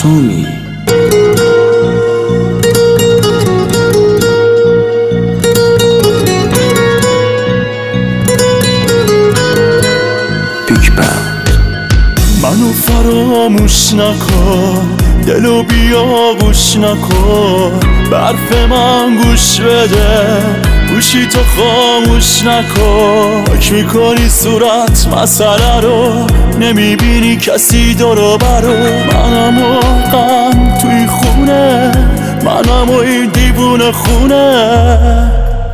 معصومی. بیگ بند. منو فراموش نکن، دلو بیاغوش نکن، برف من گوش بده، گوشی تو خاموش نکن. حک میکنی صورت مسئله رو، نمیبینی کسی دورو برو. منم و غم توی خونه، منم و این دیوونه خونه.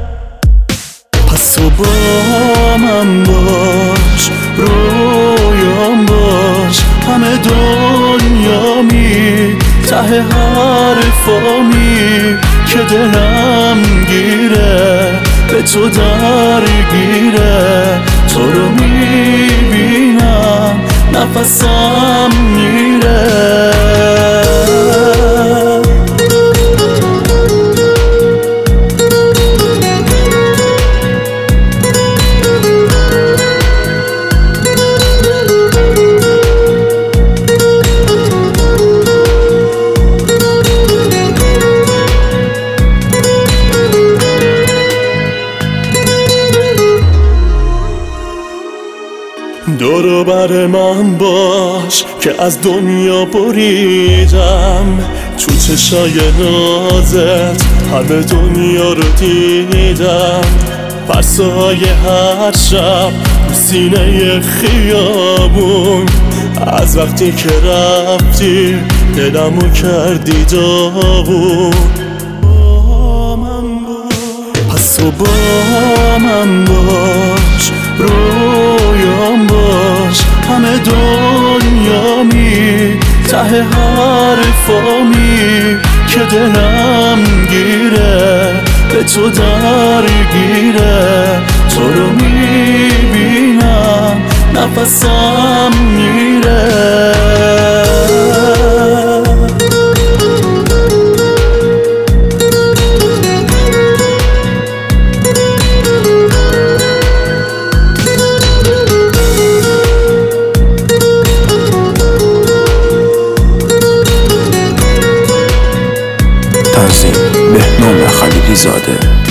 پس تو با من باش، رویام باش، همه دنیامی، ته حرفامی که دلم گیره، به تو درگیره. تو رو میبینم نفسم میره. دورو بر من باش که از دنیا بریدم، تو چشای نازت همه دنیا رو دیدم. فرسای هر شب سینه خیابون، از وقتی که رفتی دلمو کردی داغون. پس تو با من باش، رویام باش، همه دنیامی، ته حرفامی که دلم گیره، به تو درگیره. تو رو میبینم نفسم میره. تنظیم بهنام خلیلی زاده.